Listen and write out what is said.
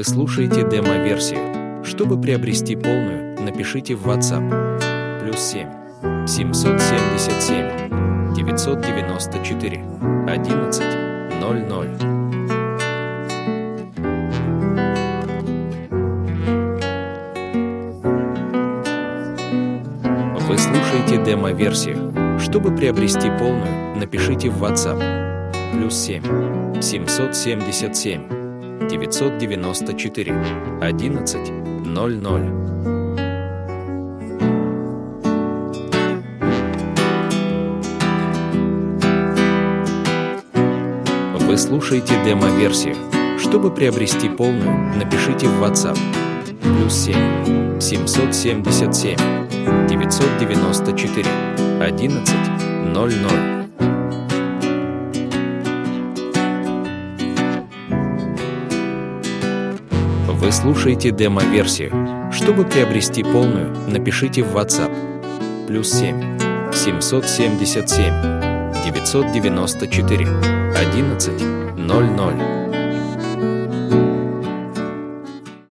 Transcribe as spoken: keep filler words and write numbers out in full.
слушаете демо-версию. Чтобы приобрести полную, напишите в WhatsApp. Плюс семь семьсот семьдесят семь девятьсот девяносто четыре одиннадцать ноль ноль. Вы слушаете демо-версию. Чтобы приобрести полную, напишите в WhatsApp. Плюс семь семьсот семьдесят семь девятьсот девяносто четыре одиннадцать ноль ноль. Вы слушаете демо-версию. Чтобы приобрести полную, напишите в WhatsApp. Плюс семь семьсот семьдесят семь девятьсот девяносто четыре одиннадцать ноль ноль. Вы слушаете демо-версию. Чтобы приобрести полную, напишите в WhatsApp. Плюс семь семьсот семьдесят семь девятьсот девяносто четыре одиннадцать ноль ноль.